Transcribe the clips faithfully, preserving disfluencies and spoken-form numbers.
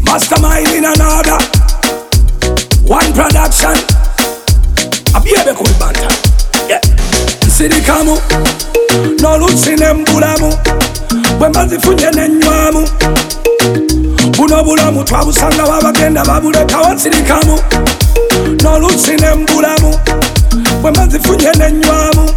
Mastermind in another. One production. A baby cool banter. Yeah. Sirikamu. No lusine mbulamu. Bwembazi funye nenywamu. Buno bulamu twabusanga babagenda babulekawo. Sirikamu. No lusine mbulamu. Bwembazi funye nenywamu.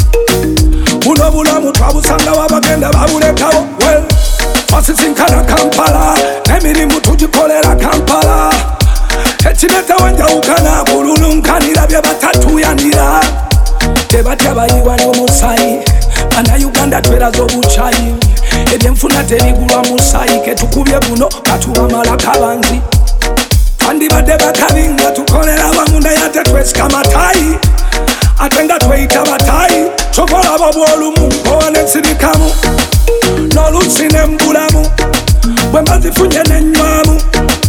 Buno bulamu twabusanga babagenda babulekawo. Well, fasisinkana Kampala. Emirimu tugikolera Kampala. Ekireta wanjawukana bululunkanira bye batatuyanira. Tebatya bayiwa n'omusayi. Bannayuganda tweraza obucayi. Ebyenfuna terigulwa musayi. Ketukubye guno katuwamala kabanzi. Twandibadde bakabi nga tukolera wamu naye ate twesika matayi. Ate nga tweyita batayi. Kyokola bw'olumu mpowa n'ensirikamu. N'oluusi ne mbulamu. Bwembazi funye nenywamu.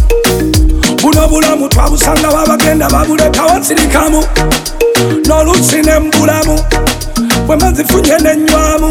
Buno bulamu twabusanga babagenda babulekawo. Sirikamu. N'oluusi ne mbulamu. Bwembazi funye nenywamu.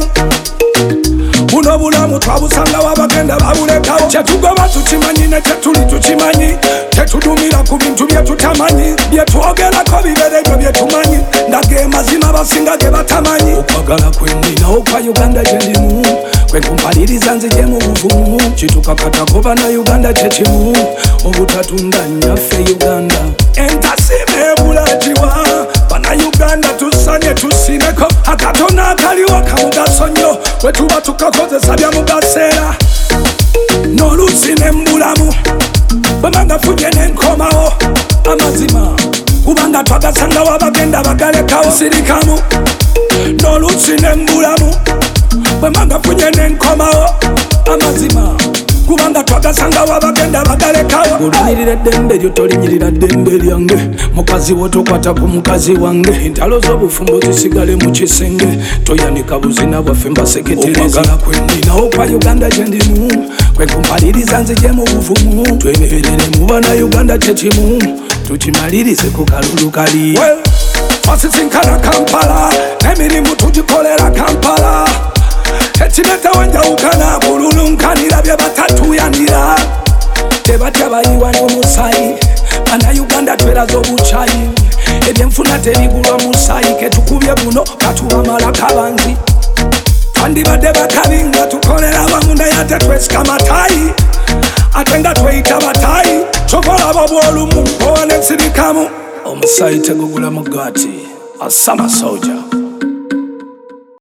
Buno bulamu twabusanga babagenda babulekawo. Kyetugoba tukimanyi ne kyetuli tukimanyi. Tetudumira ku bintu bye tutamanyi. Bye twogerako bibere ebyo bye tumanyi. Ndage mazima basinga ge batamanyi. Okwagala kwennina okwa Uganda gye ndimu. Kwe kumpaliriza nzije mu buvumu. Kitukakatako bannayuganda kye kimu. Obutatunda nnyaffe Uganda. Entasime ebulagiwa. Bannayuganda tusanye tusineko. Akatona akaliwo kamugaso nnyo. Bwe tuba tukakozesa bya mugaseera. N'oluusi ne mbulamu. Bwemanga funye n'enkomawo. Amazima kubanga twagasanga wabagenda bagalekawo. Sirikamu. N'oluusi ne mbulamu. Bwemanga funye n'enkomawo. Amazima kubanga twagasanga wabagenda bagalekawo. Olunyirira eddembe lyo tolinyirira ddembe lyange. Mukazi wo tokwata ku mukazi wange. Entalo z'obufumbo zisigale mu kisenge. Toyanika buzina bwaffe mbaseketereza. Okwagala kwennina okwa Uganda gye ndimu. Kwe kumpaliriza nzije mu buvumu. Twemerere mu bannayuganda kye kimu. Tukimalirize ku kalulu kali. Well, fasisinkana Kampala. Emirimu tugikolera Kampala. Ekireta wanjawukana bululunkanira bye batatuyanira. Tebatya bayiwa n'omusayi. Bannayuganda tweraza obucayi. Ebyenfuna terigulwa musayi. Ketukubye guno katuwamala kabanzi. Twandibadde bakabi nga tukolera wamu naye ate twesika matayi. Ate nga tweyita batayi. Kyokola bw'olumu mpowa n'ensirikamu. Omusayi tegugula mugaati. A summer soldier.